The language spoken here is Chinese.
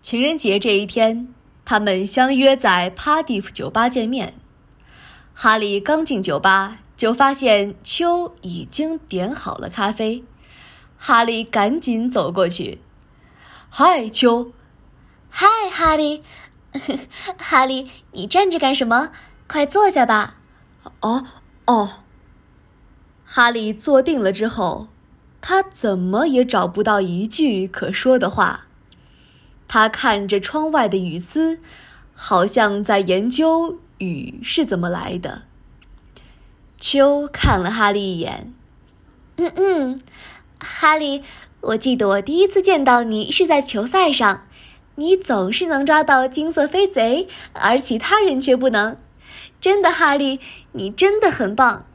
情人节这一天，他们相约在帕蒂夫酒吧见面。哈利刚进酒吧，就发现秋已经点好了咖啡。哈利赶紧走过去：“嗨，秋。”“ 嗨，哈利。”“哈利，你站着干什么？快坐下吧。”“ 哦。”哈利坐定了之后，他怎么也找不到一句可说的话。他看着窗外的雨丝，好像在研究雨是怎么来的。秋看了哈利一眼。 哈利，我记得我第一次见到你是在球赛上，你总是能抓到金色飞贼，而其他人却不能。真的，哈利，你真的很棒。